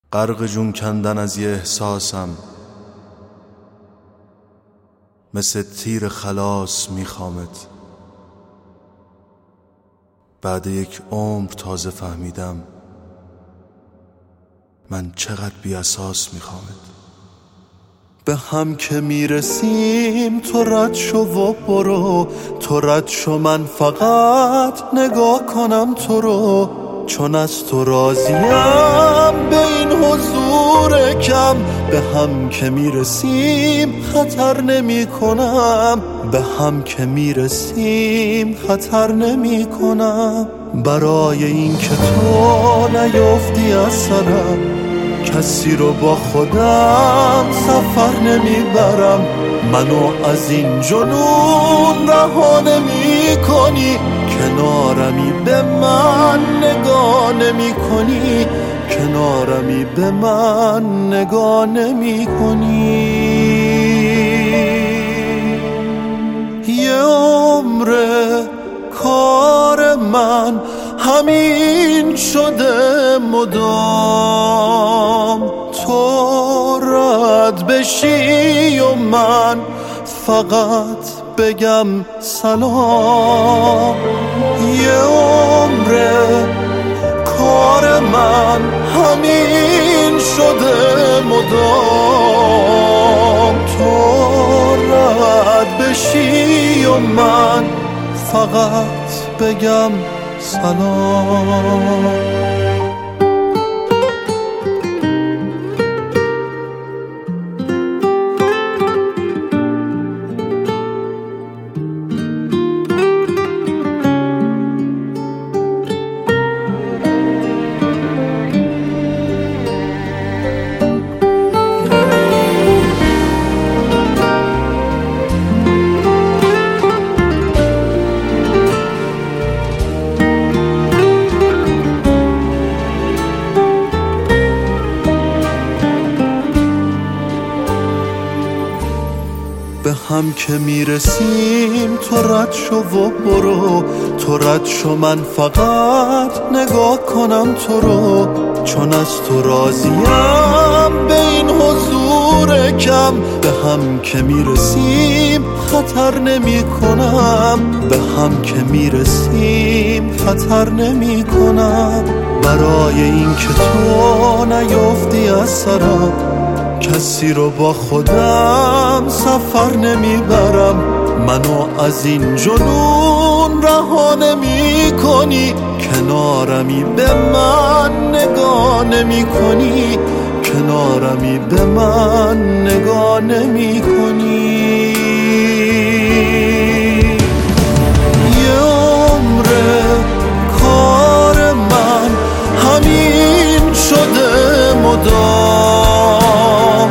غرق جون کندن از یه احساسم، مثل تیر خلاص میخوامت. بعد یک عمر تازه فهمیدم من چقدر بی اساس میخوامت. به هم که میرسیم تو رد شو و برو، تو رد شو من فقط نگاه کنم تو رو، چون از تو راضیم به این حضور کم. به هم که میرسیم خطر نمی کنم، به هم که میرسیم خطر نمی کنم. برای این که تو نیفتی از سرم، کسی رو با خودم سفر نمیبرم. منو از این جنون رها نمی کنی، کنارمی به من نگاه نمی کنی، کنارمی به من نگاه نمی کنی. یه عمر کار من همین شده مدام، تو رد بشی و من فقط بگم سلام. یه عمر کار من همین شده مدام، تو رد بشی و من فقط بگم سلام. به هم که میرسیم تو رد شو و برو، تو رد شو من فقط نگاه کنم تو رو، چون از تو راضیم به این حضور کم. به هم که میرسیم خطر نمی کنم، به هم که میرسیم خطر نمی کنم. برای این که تو نیفتی از سرم، کسی رو با خودم سفر نمیبرم. منو از این جنون رها نمی کنی، کنارمی به من نگاه نمی کنی، کنارمی به من نگاه نمی کنی. یه عمر کار من همین شده مدام،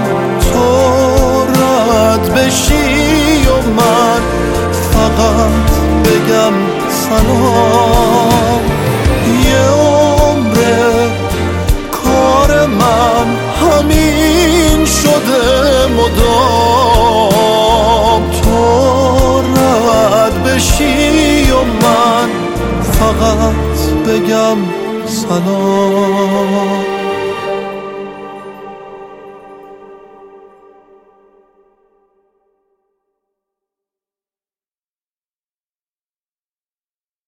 بشی و من فقط بگم سلام. یه عمر کار من همین شده مدام، تو رد بشی و من فقط بگم سلام.